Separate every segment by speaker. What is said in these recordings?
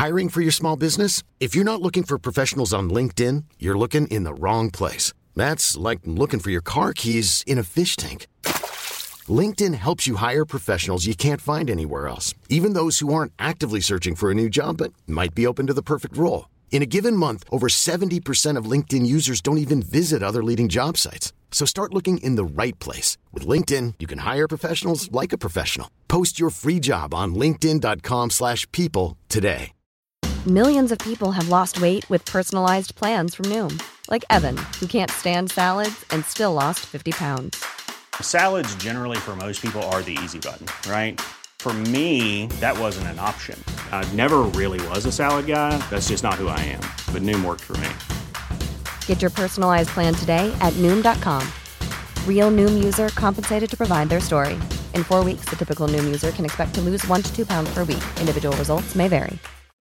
Speaker 1: Hiring for your small business? If you're not looking for professionals on LinkedIn, you're looking in the wrong place. That's like looking for your car keys in a fish tank. LinkedIn helps you hire professionals you can't find anywhere else, even those who aren't actively searching for a new job but might be open to the perfect role. In a given month, over 70% of LinkedIn users don't even visit other leading job sites. So start looking in the right place. With LinkedIn, you can hire professionals like a professional. Post your free job on linkedin.com/people today.
Speaker 2: Millions of people have lost weight with personalized plans from Noom. Like Evan, who can't stand salads and still lost 50 pounds.
Speaker 3: Salads generally for most people are the easy button, right? For me, that wasn't an option. I never really was a salad guy. That's just not who I am. But Noom worked for me.
Speaker 2: Get your personalized plan today at Noom.com. Real Noom user compensated to provide their story. In 4 weeks, the typical Noom user can expect to lose 1 to 2 pounds per week. Individual results may vary.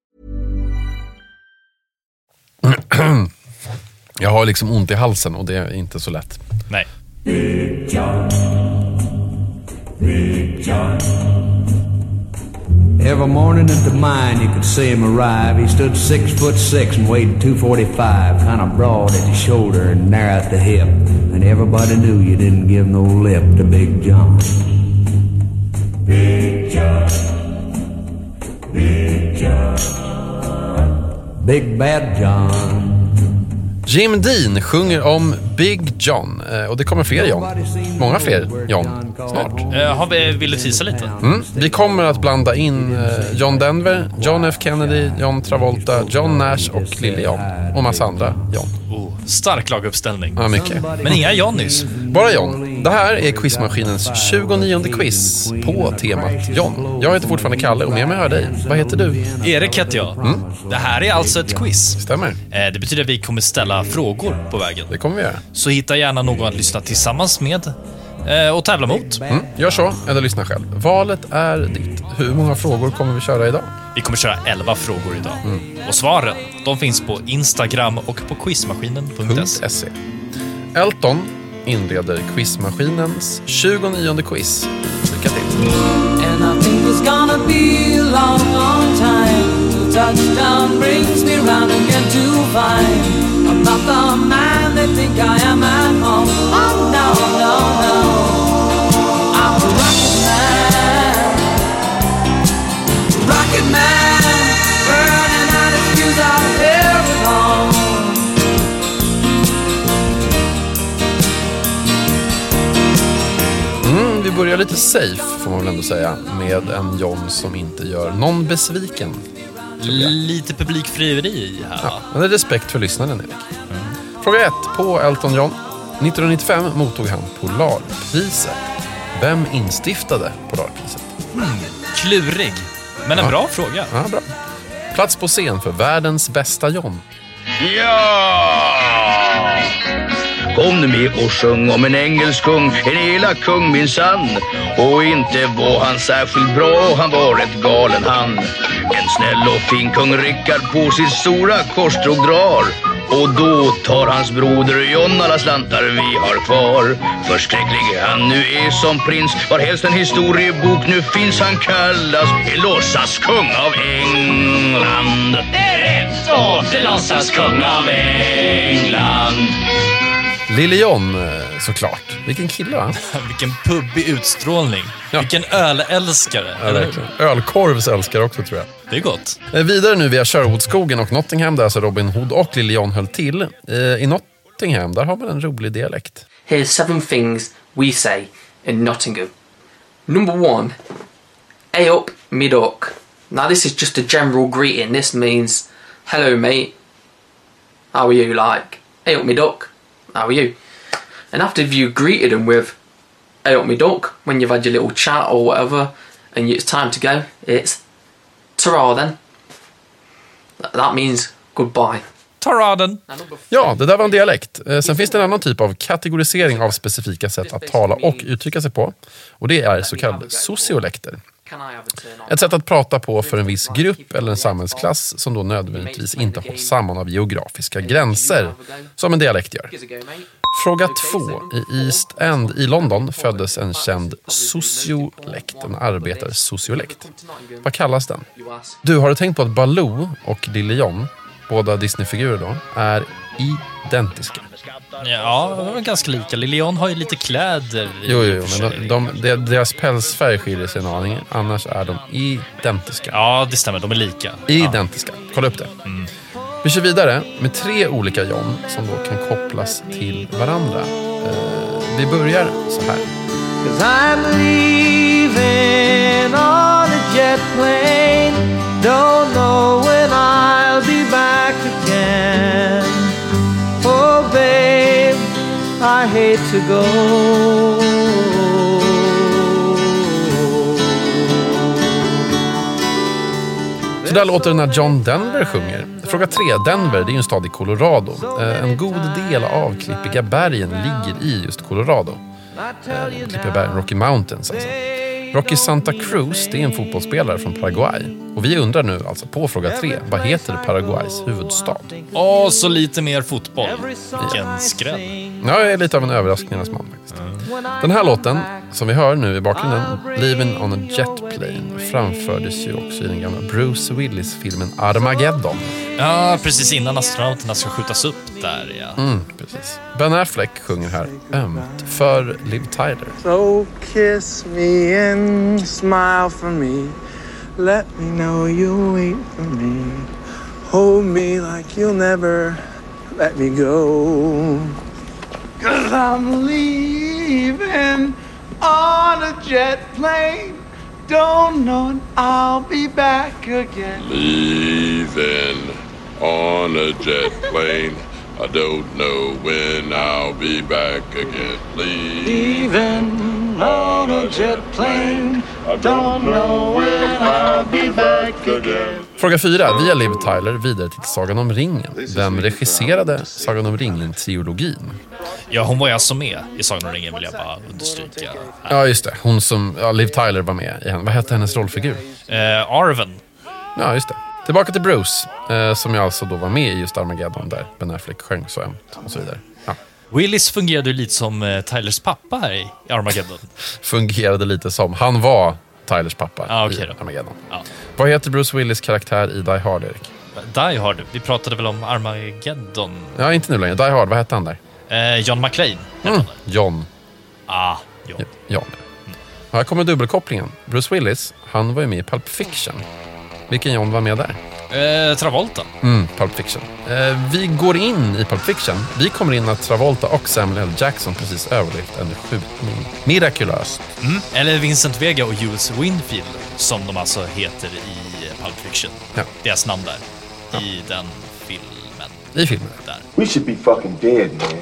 Speaker 4: Jag har liksom ont i halsen och det är inte så lätt.
Speaker 5: Nej.
Speaker 6: Big John. Big John. Every morning at the mine you could see him arrive. He stood 6'6" and weighed 245, kind of broad at the shoulder and narrow at the hip. And everybody knew you didn't give no lip to Big John. Big John. Big John. Big Bad John.
Speaker 4: Jim Dean sjunger om Big John. Och det kommer fler John. Många fler John snart.
Speaker 5: Vill du tisa lite?
Speaker 4: Vi kommer att blanda in John Denver, John F. Kennedy, John Travolta, John Nash och Lille John. Och massa andra John.
Speaker 5: Stark laguppställning.
Speaker 4: Ja, mycket.
Speaker 5: Men inga Johnnys.
Speaker 4: Bara John. Det här är Quizmaskinens 29:e quiz på temat John. Jag heter fortfarande Kalle och med mig hör dig. Vad heter du?
Speaker 5: Erik heter jag. Det här är alltså ett quiz.
Speaker 4: Stämmer.
Speaker 5: Det betyder att vi kommer ställa frågor på vägen.
Speaker 4: Det kommer vi göra.
Speaker 5: Så hitta gärna någon att lyssna tillsammans med och tävla mot.
Speaker 4: Gör så, eller lyssna själv. Valet är ditt. Hur många frågor kommer vi köra idag?
Speaker 5: Vi kommer köra 11 frågor idag. Och svaren, de finns på Instagram och på quizmaskinen.se.
Speaker 4: Elton inleder Quizmaskinens 29:e quiz. Lycka till.
Speaker 7: And I think it's gonna be a long, long time till touchdown brings me round again to find I'm not the man they think I am at home. Oh no, no, no, I'm a rocket man. Rocket man, burning out his fuse out here at home.
Speaker 4: Vi börjar lite safe får man väl ändå säga, med en John som inte gör någon besviken.
Speaker 5: Lite publikfrieri här.
Speaker 4: Ja, men det är respekt för lyssnaren, Erik. Fråga 1 på Elton John. 1995 mottog han Polarpriset. Vem instiftade Polarpriset?
Speaker 5: Klurig, men en bra fråga.
Speaker 4: Ja, bra. Plats på scen för världens bästa John.
Speaker 8: Ja! Kom nu med och sjung om en engelsk kung, en elak kung minsann. Och inte var han särskilt bra, han var ett galen han. En snäll och fin kung Rickard på sitt stora korstråg drar. Och då tar hans broder John alla slantar vi har kvar. Förskräcklig han nu är som prins, var helst en historiebok nu finns. Han kallas låtsaskung av England.
Speaker 9: Det är rätt så, låtsaskung av England.
Speaker 4: Lille John, såklart. Vilken kille, va?
Speaker 5: Vilken pubbig utstrålning. Ja. Vilken ölälskare.
Speaker 4: Ja, verkligen. Ölkorvsälskare också, tror jag.
Speaker 5: Det är gott.
Speaker 4: Vidare nu via Sherwoodskogen och Nottingham, där alltså Robin Hood och Lille John höll till. I Nottingham, där har man en rolig dialekt.
Speaker 10: Here's 7 things we say in Nottingham. Number 1, hey up, me duck. Now this is just a general greeting. This means, hello mate, how are you, like, hey up, me duck. How are you? And after you greeted them with hey up me duck, when you've had your little chat or whatever and it's time to go, it's ta-ra then. That means goodbye.
Speaker 5: Ta-ra-den.
Speaker 4: Ja, det där var en dialekt. Sen finns det en annan typ av kategorisering av specifika sätt att tala och uttrycka sig på. Och det är så kallade sociolekter. Ett sätt att prata på för en viss grupp eller en samhällsklass som då nödvändigtvis inte hålls samman av geografiska gränser, som en dialekt gör. Fråga 2. I East End i London föddes en känd sociolekt, en arbetarsociolekt. Vad kallas den? Du, har du tänkt på att Baloo och Lille John, båda Disney-figurer då, är identiska?
Speaker 5: Ja, de är ganska lika. Lille John har ju lite kläder.
Speaker 4: Jo, men deras pälsfärg skiljer sig en aning. Annars är de identiska.
Speaker 5: Ja, det stämmer. De är lika.
Speaker 4: Identiska. Kolla upp det. Vi kör vidare med 3 olika John som då kan kopplas till varandra. Vi börjar så här.
Speaker 7: 'Cause I'm leaving on a jet plane. Don't know when I'll be back again. Oh babe, I hate to go.
Speaker 4: Så där låter det när John Denver sjunger. Fråga 3. Denver, det är ju en stad i Colorado. En god del av Klippiga bergen ligger i just Colorado. Klippiga bergen, Rocky Mountains alltså. Rocky Santa Cruz, det är en fotbollsspelare från Paraguay. Och vi undrar nu alltså på fråga 3, vad heter Paraguays huvudstad?
Speaker 5: Så lite mer fotboll. Vilken skräll.
Speaker 4: Ja, jag är lite av en överraskningens man faktiskt. Den här låten som vi hör nu i bakgrunden, Living on a Jet Plane, framfördes ju också i den gamla Bruce Willis-filmen Armageddon.
Speaker 5: Ja, precis innan astronauterna ska skjutas upp där, ja.
Speaker 4: Precis. Ben Affleck sjunger här ömt för Liv Tyler.
Speaker 11: So kiss me and smile for me. Let me know you wait for me. Hold me like you'll never let me go. 'Cause I'm leaving on a jet plane. Don't know when I'll be back again.
Speaker 12: Leaving on a jet plane. I don't know when I'll be back again.
Speaker 11: Leaving on a jet plane. I don't know when I'll be back again.
Speaker 4: Fråga 4. Via Liv Tyler vidare till Sagan om ringen. Vem regisserade Sagan om ringen-trilogin?
Speaker 5: Ja, hon var ju alltså med i Sagan om ringen, vill jag bara understryka.
Speaker 4: Ja, just det. Hon som, Liv Tyler var med i henne. Vad hette hennes rollfigur?
Speaker 5: Arven.
Speaker 4: Ja, just det. Tillbaka till Bruce, som jag alltså då var med i just Armageddon där Ben Affleck sjöng så ömt och så vidare. Ja.
Speaker 5: Willis fungerade ju lite som Tylers pappa här i Armageddon.
Speaker 4: Fungerade lite som. Han var Tylers pappa
Speaker 5: okay
Speaker 4: i Armageddon.
Speaker 5: Ja.
Speaker 4: Vad heter Bruce Willis karaktär i Die Hard, Erik?
Speaker 5: Die Hard? Vi pratade väl om Armageddon?
Speaker 4: Ja, inte nu längre. Die Hard, vad hette han där?
Speaker 5: John McClane.
Speaker 4: John.
Speaker 5: John.
Speaker 4: Ja. Här kommer dubbelkopplingen. Bruce Willis, han var ju med i Pulp Fiction. Vilken John var med där?
Speaker 5: Travolta.
Speaker 4: Pulp Fiction. Vi går in i Pulp Fiction. Vi kommer in att Travolta och Samuel L. Jackson precis överlevt en skjutning. Mirakulöst.
Speaker 5: Eller Vincent Vega och Jules Winfield, som de alltså heter i Pulp Fiction.
Speaker 4: Ja.
Speaker 5: Deras namn där. I den filmen.
Speaker 4: I filmen.
Speaker 5: Där.
Speaker 13: We should be fucking dead, man.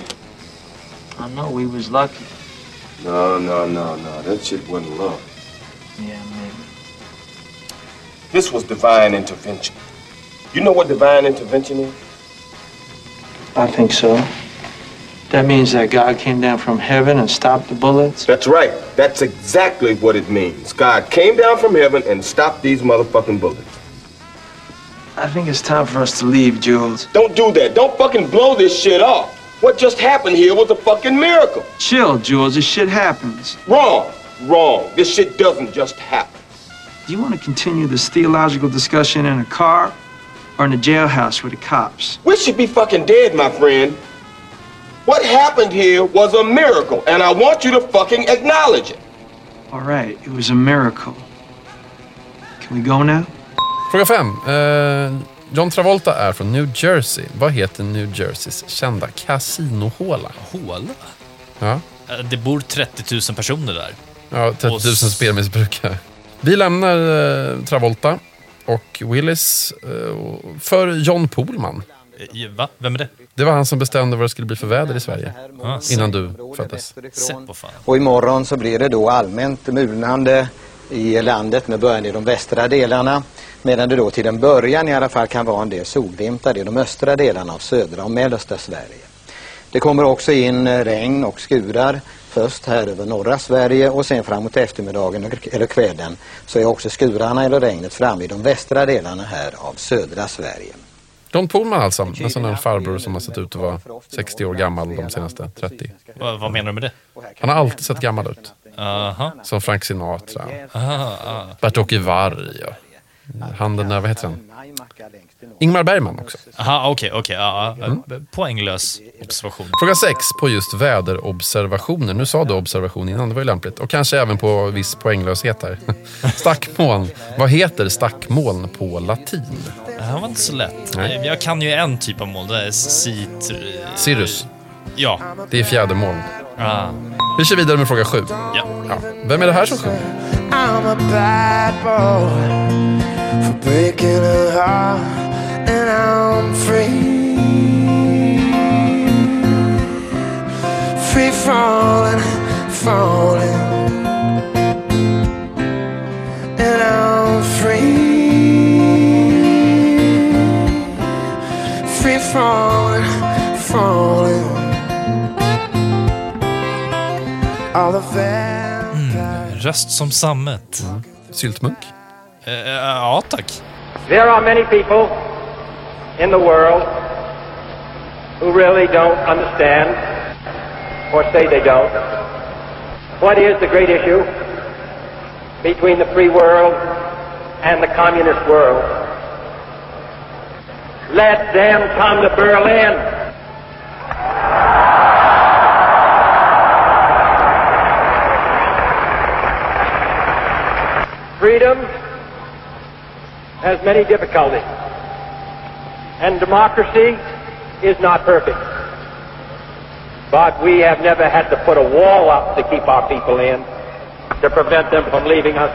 Speaker 11: I know we was lucky.
Speaker 13: No. That shit wasn't luck.
Speaker 11: Yeah, maybe.
Speaker 13: This was divine intervention. You know what divine intervention is?
Speaker 11: I think so. That means that God came down from heaven and stopped the bullets?
Speaker 13: That's right. That's exactly what it means. God came down from heaven and stopped these motherfucking bullets.
Speaker 11: I think it's time for us to leave, Jules.
Speaker 13: Don't do that. Don't fucking blow this shit off. What just happened here was a fucking miracle.
Speaker 11: Chill, Jules. This shit happens.
Speaker 13: Wrong. This shit doesn't just happen.
Speaker 11: Do you want to continue this theological discussion in a car or in a jailhouse with the cops?
Speaker 13: We should be fucking dead, my friend. What happened here was a miracle, and I want you to fucking acknowledge it.
Speaker 11: All right, it was a miracle. Can we go now?
Speaker 4: Fråga 5. John Travolta är från New Jersey. Vad heter New Jerseys kända kasinohåla?
Speaker 5: Håla?
Speaker 4: Ja.
Speaker 5: Det bor 30 000 personer där.
Speaker 4: Ja, 30 000 spelmissbrukare. Vi lämnar Travolta och Willis för John Pohlman.
Speaker 5: Va? Vem är det?
Speaker 4: Det var han som bestämde vad det skulle bli för väder i Sverige innan du föddes.
Speaker 14: Och imorgon så blir det då allmänt mulnande i landet med början i de västra delarna, medan det då till en början i alla fall kan vara en del solvimtar i de östra delarna av södra och mellersta Sverige. Det kommer också in regn och skurar. Först här över norra Sverige och sen framåt eftermiddagen eller kvällen så är också skurarna eller regnet framme i de västra delarna här av södra Sverige.
Speaker 4: John Pohlman alltså, en sån här farbror som har sett ut att vara 60 år gammal de senaste 30.
Speaker 5: Vad menar du med det?
Speaker 4: Han har alltid sett gammal ut.
Speaker 5: Aha.
Speaker 4: Som Frank Sinatra. Bert-Åke Varg. Han den där, vad heter han? Ingmar Bergman också.
Speaker 5: Aha, okej. Poänglös observation.
Speaker 4: Fråga 6 på just väderobservationer. Nu sa du observation innan, det var ju lämpligt. Och kanske även på viss poänglöshet här. Stackmoln. Vad heter stackmoln på latin?
Speaker 5: Det här var inte så lätt.
Speaker 4: Nej.
Speaker 5: Jag kan ju en typ av moln. Det är
Speaker 4: Cirrus.
Speaker 5: Ja.
Speaker 4: Det är fjädermoln. Vi kör vidare med fråga 7.
Speaker 5: Ja.
Speaker 4: Vem är det här som sjunger?
Speaker 11: I'm a bad boy for breaking a heart, and I'm free, free falling, and I'm free, free falling. All the
Speaker 5: Röst som sammet.
Speaker 4: Syltmunk?
Speaker 5: Ja, tack.
Speaker 15: There are many people in the world who really don't understand, or say they don't, what is the great issue between the free world and the communist world. Let them come to Berlin. Freedom has many difficulties, and democracy is not perfect. But we have never had to put a wall up to keep our people in, to prevent them from leaving us.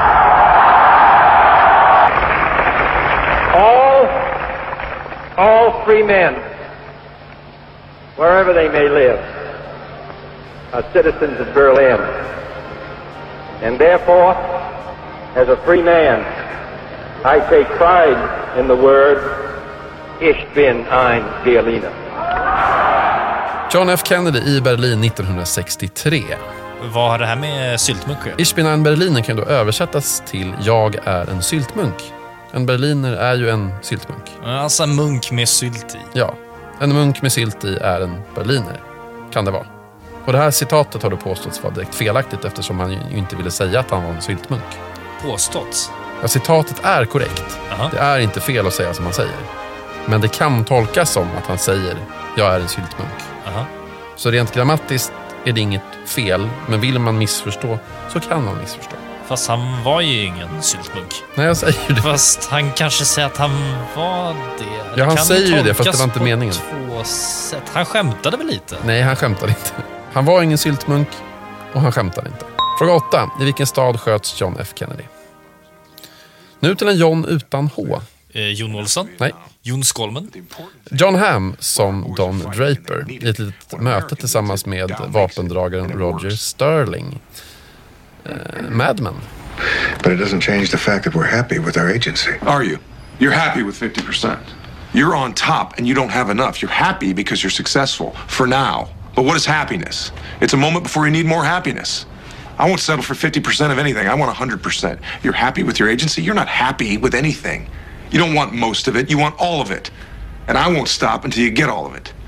Speaker 15: All free men, wherever they may live, are citizens of Berlin, and therefore, as a free man, I take pride in the word, Ich bin ein Berliner.
Speaker 4: John F. Kennedy i Berlin 1963.
Speaker 5: Vad har det här med syltmunk?
Speaker 4: Ich bin ein Berliner kan då översättas till jag är en syltmunk. En berliner är ju en syltmunk.
Speaker 5: Alltså en munk med sylt i.
Speaker 4: Ja, en munk med sylt i är en berliner. Kan det vara. Och det här citatet har då påståtts vara direkt felaktigt eftersom han ju inte ville säga att han var en syltmunk.
Speaker 5: Påstått?
Speaker 4: Ja, citatet är korrekt.
Speaker 5: Aha.
Speaker 4: Det är inte fel att säga som han säger. Men det kan tolkas som att han säger jag är en syltmunk.
Speaker 5: Aha.
Speaker 4: Så rent grammatiskt är det inget fel. Men vill man missförstå så kan man missförstå.
Speaker 5: Fast han var ju ingen syltmunk.
Speaker 4: Nej, jag säger det.
Speaker 5: Fast han kanske säger att han var det.
Speaker 4: Ja, han
Speaker 5: kan
Speaker 4: säger ju det, fast det var inte
Speaker 5: på
Speaker 4: meningen.
Speaker 5: Två sätt. Han skämtade väl lite?
Speaker 4: Nej, han skämtade inte. Han var ingen syltmunk och han skämtade inte. Fråga 8. I vilken stad sköts John F. Kennedy? Nu till en John utan H.
Speaker 5: Jon Olsson?
Speaker 4: Nej.
Speaker 5: Jon Skolmen?
Speaker 4: John Hamm som Don Draper i ett litet möte tillsammans med vapendragaren Roger Sterling. Mad Men.
Speaker 16: But it doesn't change the fact that we're happy with our agency.
Speaker 17: Are you? You're happy with 50%. You're on top and you don't have enough. You're happy because you're successful for now. But what is happiness? It's a moment before you need more happiness. I won't settle for 50% of anything. I want 100%. You're happy with your agency? You're not happy with anything. You don't want most of it. You want all of it. And I won't stop until you get all of it.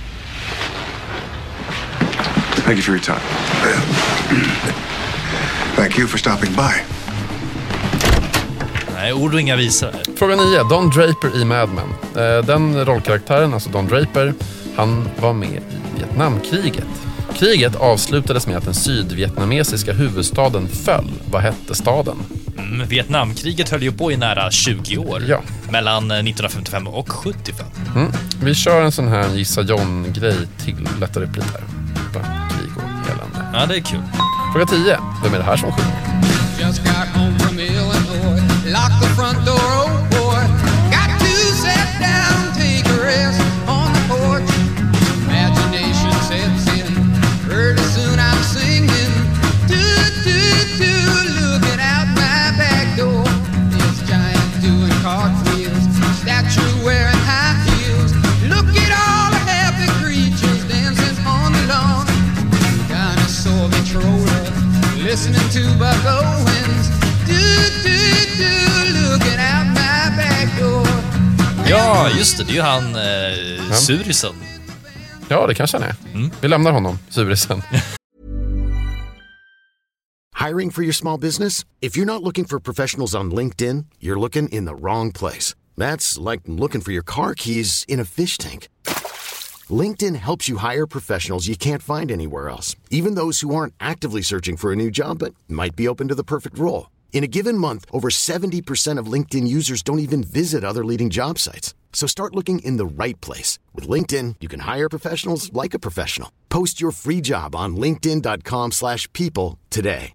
Speaker 17: Thank you for your time.
Speaker 16: Thank you for stopping by.
Speaker 5: Nej, ord och inga visor.
Speaker 4: Fråga 9. Don Draper i Mad Men. Den rollkaraktären, alltså Don Draper, han var med i Vietnamkriget. Kriget avslutades med att den sydvietnamesiska huvudstaden föll. Vad hette staden?
Speaker 5: Vietnamkriget höll ju på i nära 20 år.
Speaker 4: Ja.
Speaker 5: Mellan 1955 och 75.
Speaker 4: Vi kör en sån här Gissa John-grej till lättare upp lite här. Krig och elände.
Speaker 5: Ja, det är kul.
Speaker 4: Fråga 10. Vem är det här som sjunger?
Speaker 7: Just got home from Illinois, lock the front door, oh boy. Got to sit down, take a rest on the porch. Imagination sets in, pretty soon I'm singing. Do, do, do, looking out my back door. This giant doing cartwheels, statue wearing high heels. Look at all the happy creatures
Speaker 5: Ja, just det. Det är ju han Surisen.
Speaker 4: Ja, det kanske han är. Vi lämnar honom, Surisen.
Speaker 1: Hiring for your small business? If you're not looking for professionals on LinkedIn, you're looking in the wrong place. That's like looking for your car keys in a fish tank. LinkedIn helps you hire professionals you can't find anywhere else, even those who aren't actively searching for a new job but might be open to the perfect role. In a given month, over 70% of LinkedIn users don't even visit other leading job sites. So start looking in the right place. With LinkedIn, you can hire professionals like a professional. Post your free job on linkedin.com/people today.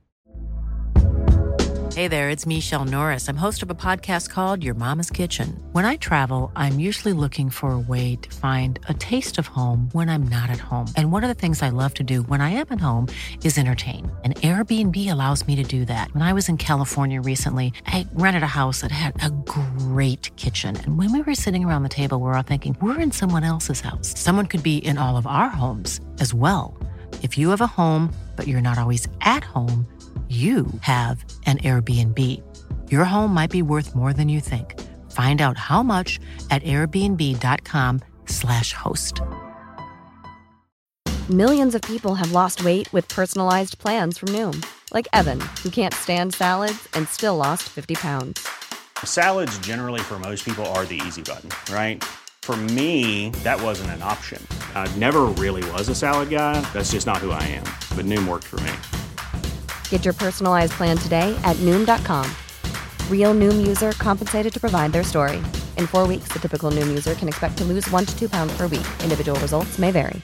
Speaker 18: Hey there, it's Michelle Norris. I'm host of a podcast called Your Mama's Kitchen. When I travel, I'm usually looking for a way to find a taste of home when I'm not at home. And one of the things I love to do when I am at home is entertain. And Airbnb allows me to do that. When I was in California recently, I rented a house that had a great kitchen. And when we were sitting around the table, we were all thinking, we're in someone else's house. Someone could be in all of our homes as well. If you have a home, but you're not always at home, you have an Airbnb. Your home might be worth more than you think. Find out how much at airbnb.com/host.
Speaker 2: Millions of people have lost weight with personalized plans from Noom. Like Evan, who can't stand salads and still lost 50 pounds.
Speaker 3: Salads generally for most people are the easy button, right? For me, that wasn't an option. I never really was a salad guy. That's just not who I am. But Noom worked for me.
Speaker 2: Get your personalized plan today at Noom.com. Real Noom user compensated to provide their story. In 4 weeks, the typical Noom user can expect to lose 1 to 2 pounds per week. Individual results may vary.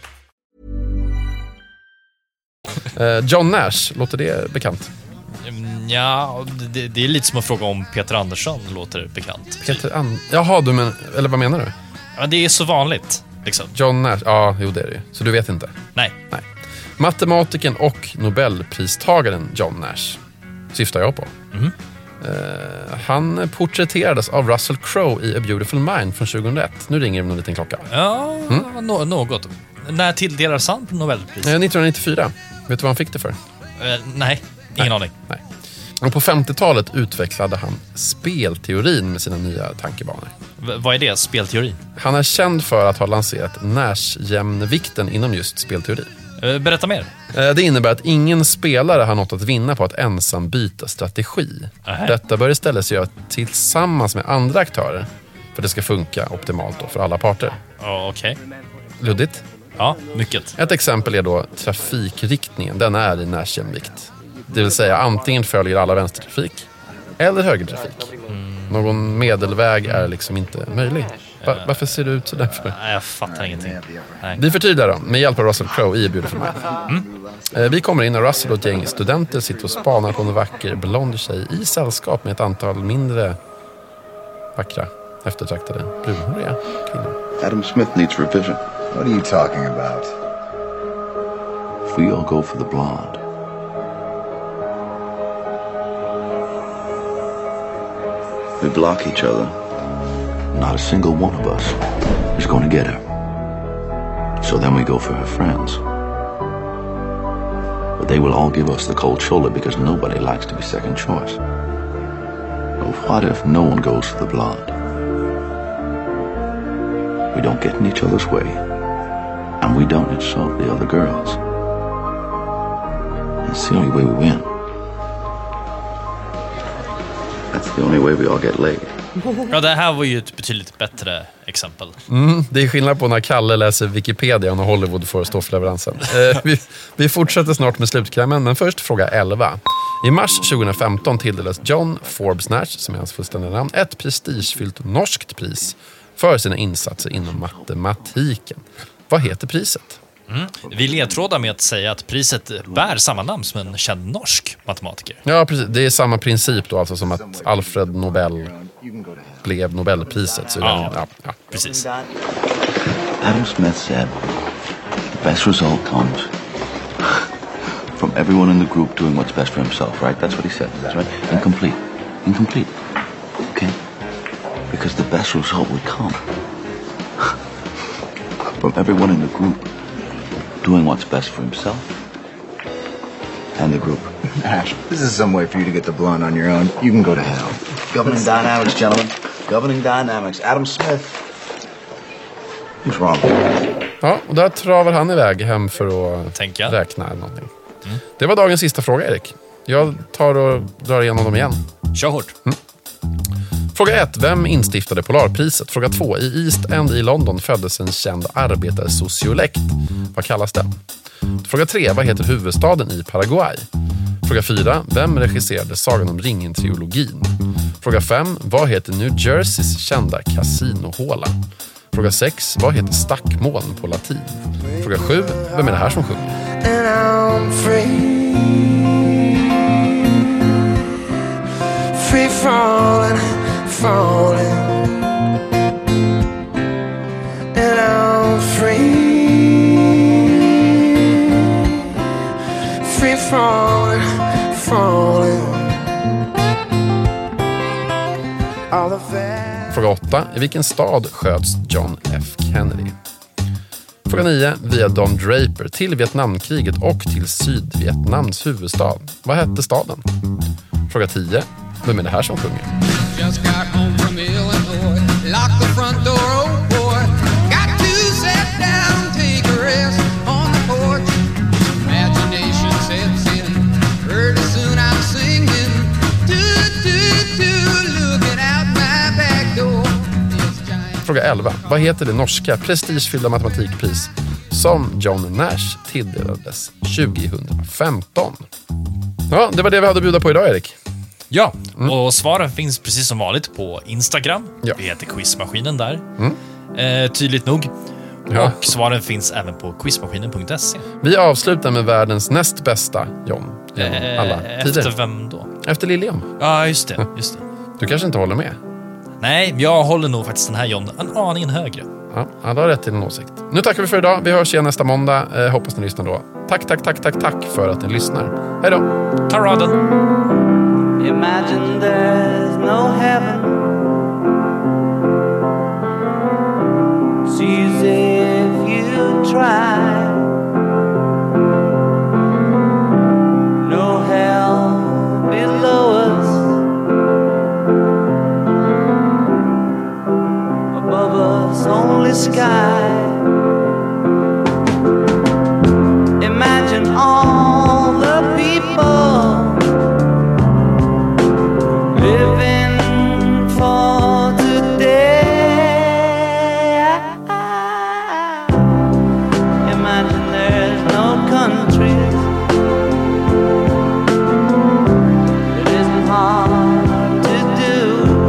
Speaker 4: John Nash, låter det bekant?
Speaker 5: Ja, det är lite som att fråga om Peter Andersson låter bekant.
Speaker 4: Jaha, eller vad menar du?
Speaker 5: Ja, det är så vanligt, liksom.
Speaker 4: John Nash, ja, jo det är det. Så du vet inte?
Speaker 5: Nej.
Speaker 4: Matematikern och Nobelpristagaren John Nash syftar jag på. Han porträtterades av Russell Crowe i A Beautiful Mind från 2001. Nu ringer det med en liten klocka.
Speaker 5: Ja, något. När tilldelades han på Nobelpris?
Speaker 4: 1994. Vet du vad han fick det för?
Speaker 5: Nej, ingen aning.
Speaker 4: Nej. Och på 50-talet utvecklade han spelteorin med sina nya tankebanor.
Speaker 5: Vad är det, spelteorin?
Speaker 4: Han är känd för att ha lanserat Nash-jämnvikten inom just spelteori.
Speaker 5: Berätta mer.
Speaker 4: Det innebär att ingen spelare har något att vinna på att ensam byta strategi. Detta bör istället göras tillsammans med andra aktörer för att det ska funka optimalt då för alla parter.
Speaker 5: Okej.
Speaker 4: Luddigt?
Speaker 5: Ja, mycket.
Speaker 4: Ett exempel är då trafikriktningen. Den är i Nash-jämvikt. Det vill säga antingen följer alla vänstertrafik eller högertrafik. Någon medelväg är liksom inte möjlig. Varför ser det ut så därför?
Speaker 5: Nej, jag fattar ingenting. Nej.
Speaker 4: Vi förtydligar då, med hjälp av Russell Crowe i Beautiful Mind. Vi kommer in när Russell och ett gäng studenter sitter och spanar på en vacker blond tjej i sällskap med ett antal mindre vackra, eftertraktade brunhåriga kvinnor.
Speaker 16: Adam Smith needs revision. What are you talking about?
Speaker 19: If we all go for the blonde, we block each other. Not a single one of us is going to get her. So then we go for her friends. But they will all give us the cold shoulder because nobody likes to be second choice. But what if no one goes for the blonde? We don't get in each other's way. And we don't insult the other girls. It's the only way we win. That's the only way we all get laid.
Speaker 5: Ja, det här var ju ett betydligt bättre exempel.
Speaker 4: Det är skillnad på när Kalle läser Wikipedia och när Hollywood får stå för leveransen. Vi fortsätter snart med slutklämmen, men först fråga 11. I mars 2015 tilldelades John Forbes Nash, som är hans fullständiga namn, ett prestigefyllt norskt pris för sina insatser inom matematiken. Vad heter priset?
Speaker 5: Vi ledtrådar med att säga att priset bär samma namn som en känd norsk matematiker.
Speaker 4: Ja, precis. Det är samma princip då, alltså som att Alfred Nobel blev Nobelpriset. Så
Speaker 5: ja, precis.
Speaker 19: Adam Smith said the best result comes from everyone in the group doing what's best for himself, right? That's what he said, that's right? Incomplete. Okay? Because the best result would come from everyone in the group doing what's best for himself and the group.
Speaker 16: Ash, this is some way for you to get the blonde on your own. You can go to hell.
Speaker 19: Governing dynamics, gentlemen. Governing dynamics. Adam Smith. Who's wrong?
Speaker 4: Ja, och där travar han iväg hem för att räkna eller någonting. Det var dagens sista fråga, Erik. Jag tar och drar igenom dem igen.
Speaker 5: Kör hårt.
Speaker 4: Fråga 1. Vem instiftade Polarpriset? Fråga 2. I East End i London föddes en känd arbetarsociolekt. Vad kallas den? Fråga 3. Vad heter huvudstaden i Paraguay? Fråga 4. Vem regisserade Sagan om ringen-trilogin? Fråga 5. Vad heter New Jerseys kända kasinohåla? Fråga 6. Vad heter stackmoln på latin? Fråga 7. Vem är det här som sjunger?
Speaker 7: And I'm free, free falling, falling. And I'm free, free falling, falling. All the
Speaker 4: Fråga 8. I vilken stad sköts John F. Kennedy? Fråga 9. Via Don Draper till Vietnamkriget och till Sydvietnams huvudstad. Vad hette staden? Fråga 10. Vem är det här som sjunger?
Speaker 7: Just got home from Illinois, locked the front door, oh boy. Got to sit down, take a rest on the porch. Imagination sets in, pretty soon I'm singing. Do, do, do, looking out my back door.
Speaker 4: Fråga 11. Vad heter det norska prestigefyllda matematikpris som John Nash tilldelades 2015? Ja, det var det vi hade att bjuda på idag, Erik.
Speaker 5: Ja, och svaren finns precis som vanligt på Instagram.
Speaker 4: Ja.
Speaker 5: Vi heter Quizmaskinen där. Tydligt nog.
Speaker 4: Ja.
Speaker 5: Och svaren finns även på quizmaskinen.se.
Speaker 4: Vi avslutar med världens näst bästa John genom alla tider.
Speaker 5: Efter vem då?
Speaker 4: Efter Lilium.
Speaker 5: Ja, just det.
Speaker 4: Du kanske inte håller med?
Speaker 5: Nej, jag håller nog faktiskt den här John en aning högre.
Speaker 4: Ja, alla har rätt till en åsikt. Nu tackar vi för idag. Vi hörs igen nästa måndag. Hoppas ni lyssnar då. Tack för att ni lyssnar. Hej då!
Speaker 5: Ta raden!
Speaker 7: Imagine there's no heaven. It's easy if you try. No hell below us. Above us only sky. Imagine all the people living for today. Imagine there's no countries. It isn't hard to do.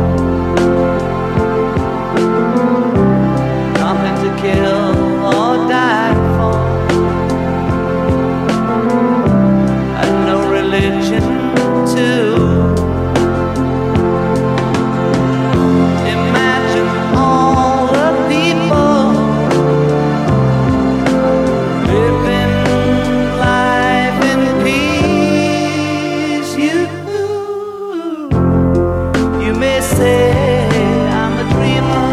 Speaker 7: Nothing to kill or die for. And no religion too. Imagine all the people living life in peace. You may say I'm a dreamer,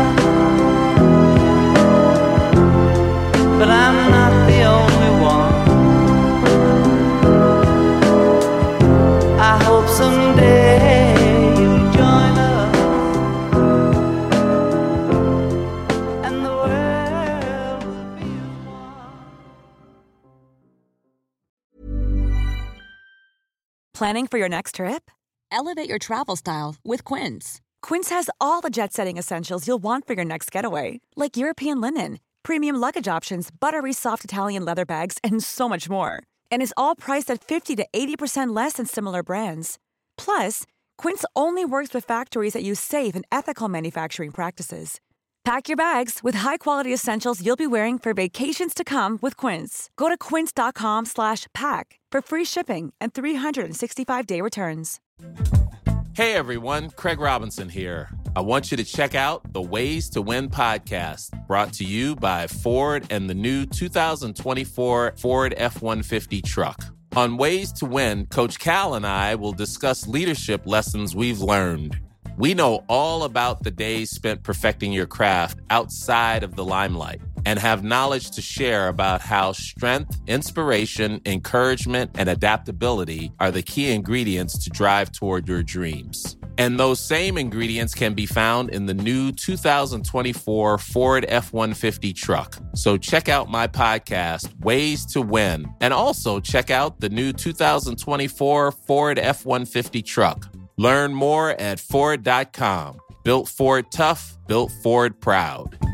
Speaker 7: but I'm not the only one. I hope someday you'll join us. And the world will be
Speaker 20: Planning for your next trip? Elevate your travel style with Quince. Quince has all the jet-setting essentials you'll want for your next getaway, like European linen, premium luggage options, buttery soft Italian leather bags, and so much more. And is all priced at 50 to 80% less than similar brands. Plus, Quince only works with factories that use safe and ethical manufacturing practices. Pack your bags with high-quality essentials you'll be wearing for vacations to come with Quince. Go to quince.com/pack for free shipping and 365-day returns.
Speaker 21: Hey everyone, Craig Robinson here. I want you to check out the Ways to Win podcast, brought to you by Ford and the new 2024 Ford F-150 truck. On Ways to Win, Coach Cal and I will discuss leadership lessons we've learned. We know all about the days spent perfecting your craft outside of the limelight and have knowledge to share about how strength, inspiration, encouragement, and adaptability are the key ingredients to drive toward your dreams. And those same ingredients can be found in the new 2024 Ford F-150 truck. So check out my podcast, Ways to Win, and also check out the new 2024 Ford F-150 truck. Learn more at Ford.com. Built Ford tough, built Ford proud.